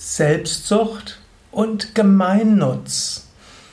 Selbstsucht und Gemeinnutz.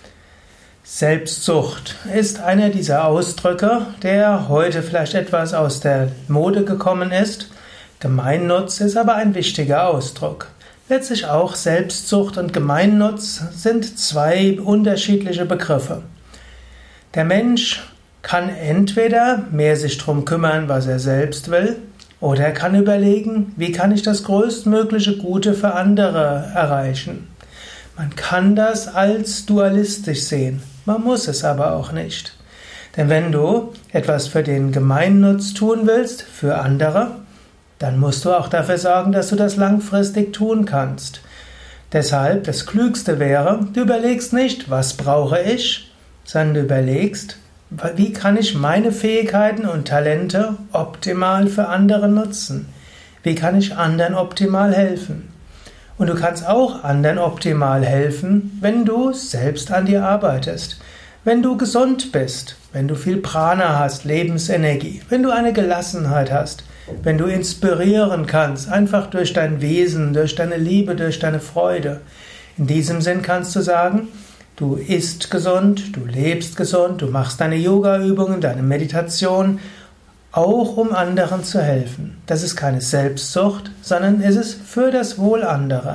Selbstsucht ist einer dieser Ausdrücke, der heute vielleicht etwas aus der Mode gekommen ist. Gemeinnutz ist aber ein wichtiger Ausdruck. Letztlich auch Selbstsucht und Gemeinnutz sind zwei unterschiedliche Begriffe. Der Mensch kann entweder mehr sich darum kümmern, was er selbst will, oder er kann überlegen, wie kann ich das größtmögliche Gute für andere erreichen. Man kann das als dualistisch sehen, man muss es aber auch nicht. Denn wenn du etwas für den Gemeinnutz tun willst, für andere, dann musst du auch dafür sorgen, dass du das langfristig tun kannst. Deshalb, das Klügste wäre, du überlegst nicht, was brauche ich, sondern du überlegst, wie kann ich meine Fähigkeiten und Talente optimal für andere nutzen? Wie kann ich anderen optimal helfen? Und du kannst auch anderen optimal helfen, wenn du selbst an dir arbeitest. Wenn du gesund bist, wenn du viel Prana hast, Lebensenergie, wenn du eine Gelassenheit hast, wenn du inspirieren kannst, einfach durch dein Wesen, durch deine Liebe, durch deine Freude. In diesem Sinn kannst du sagen, du isst gesund, du lebst gesund, du machst deine Yoga-Übungen, deine Meditation, auch um anderen zu helfen. Das ist keine Selbstsucht, sondern es ist für das Wohl anderer.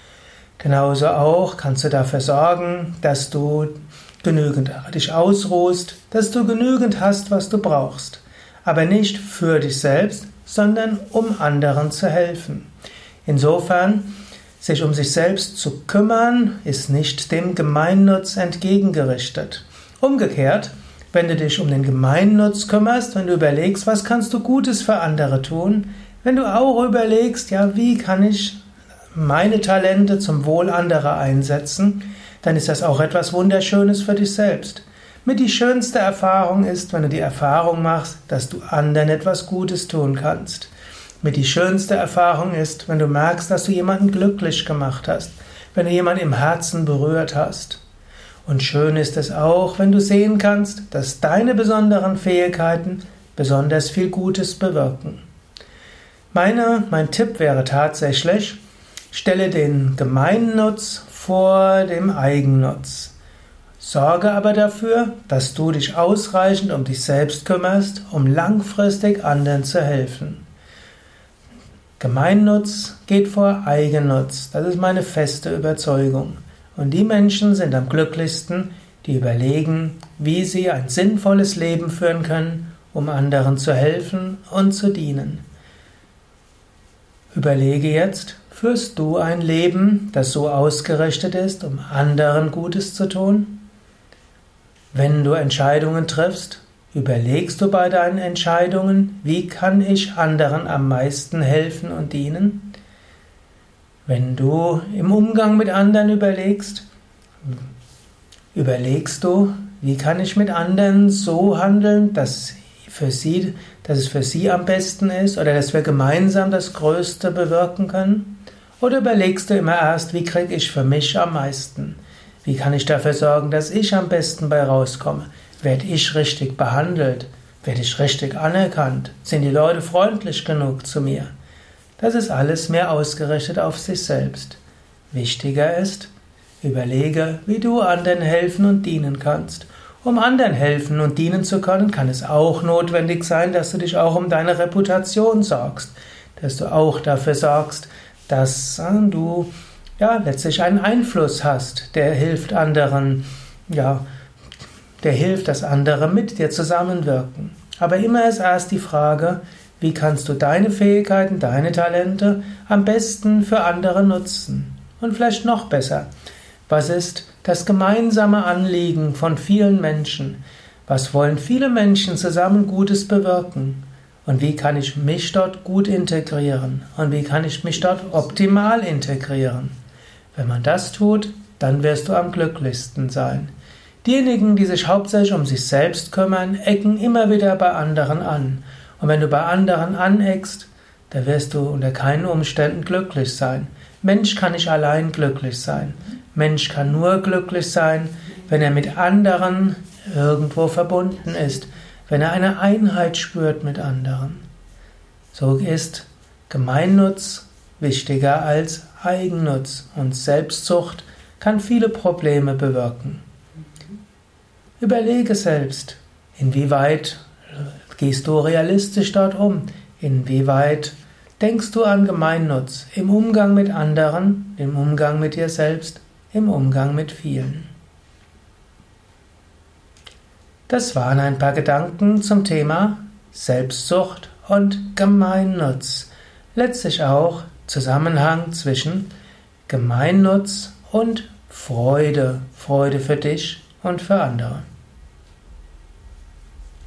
Genauso auch kannst du dafür sorgen, dass du genügend dich ausruhst, dass du genügend hast, was du brauchst. Aber nicht für dich selbst, sondern um anderen zu helfen. Insofern, sich um sich selbst zu kümmern, ist nicht dem Gemeinnutz entgegengerichtet. Umgekehrt, wenn du dich um den Gemeinnutz kümmerst, wenn du überlegst, was kannst du Gutes für andere tun, wenn du auch überlegst, ja, wie kann ich meine Talente zum Wohl anderer einsetzen, dann ist das auch etwas Wunderschönes für dich selbst. Mit die schönste Erfahrung ist, wenn du die Erfahrung machst, dass du anderen etwas Gutes tun kannst. Mit die schönste Erfahrung ist, wenn du merkst, dass du jemanden glücklich gemacht hast, wenn du jemanden im Herzen berührt hast. Und schön ist es auch, wenn du sehen kannst, dass deine besonderen Fähigkeiten besonders viel Gutes bewirken. Mein Tipp wäre tatsächlich, stelle den Gemeinnutz vor dem Eigennutz. Sorge aber dafür, dass du dich ausreichend um dich selbst kümmerst, um langfristig anderen zu helfen. Gemeinnutz geht vor Eigennutz. Das ist meine feste Überzeugung. Und die Menschen sind am glücklichsten, die überlegen, wie sie ein sinnvolles Leben führen können, um anderen zu helfen und zu dienen. Überlege jetzt, führst du ein Leben, das so ausgerichtet ist, um anderen Gutes zu tun? Wenn du Entscheidungen triffst, überlegst du bei deinen Entscheidungen, wie kann ich anderen am meisten helfen und dienen? Wenn du im Umgang mit anderen überlegst du, wie kann ich mit anderen so handeln, dass es für sie am besten ist oder dass wir gemeinsam das Größte bewirken können? Oder überlegst du immer erst, wie kriege ich für mich am meisten? Wie kann ich dafür sorgen, dass ich am besten bei rauskomme? Werde ich richtig behandelt? Werde ich richtig anerkannt? Sind die Leute freundlich genug zu mir? Das ist alles mehr ausgerichtet auf sich selbst. Wichtiger ist, überlege, wie du anderen helfen und dienen kannst. Um anderen helfen und dienen zu können, kann es auch notwendig sein, dass du dich auch um deine Reputation sorgst. Dass du auch dafür sorgst, dass du letztlich einen Einfluss hast, der hilft anderen, der hilft, dass andere mit dir zusammenwirken. Aber immer ist erst die Frage, wie kannst du deine Fähigkeiten, deine Talente am besten für andere nutzen? Und vielleicht noch besser, was ist das gemeinsame Anliegen von vielen Menschen? Was wollen viele Menschen zusammen Gutes bewirken? Und wie kann ich mich dort gut integrieren? Und wie kann ich mich dort optimal integrieren? Wenn man das tut, dann wirst du am glücklichsten sein. Diejenigen, die sich hauptsächlich um sich selbst kümmern, ecken immer wieder bei anderen an. Und wenn du bei anderen aneckst, dann wirst du unter keinen Umständen glücklich sein. Mensch kann nicht allein glücklich sein. Mensch kann nur glücklich sein, wenn er mit anderen irgendwo verbunden ist, wenn er eine Einheit spürt mit anderen. So ist Gemeinnutz wichtiger als Eigennutz, und Selbstsucht kann viele Probleme bewirken. Überlege selbst, inwieweit gehst du realistisch dort um, inwieweit denkst du an Gemeinnutz im Umgang mit anderen, im Umgang mit dir selbst, im Umgang mit vielen. Das waren ein paar Gedanken zum Thema Selbstsucht und Gemeinnutz. Letztlich auch Zusammenhang zwischen Gemeinnutz und Freude. Freude für dich und für andere.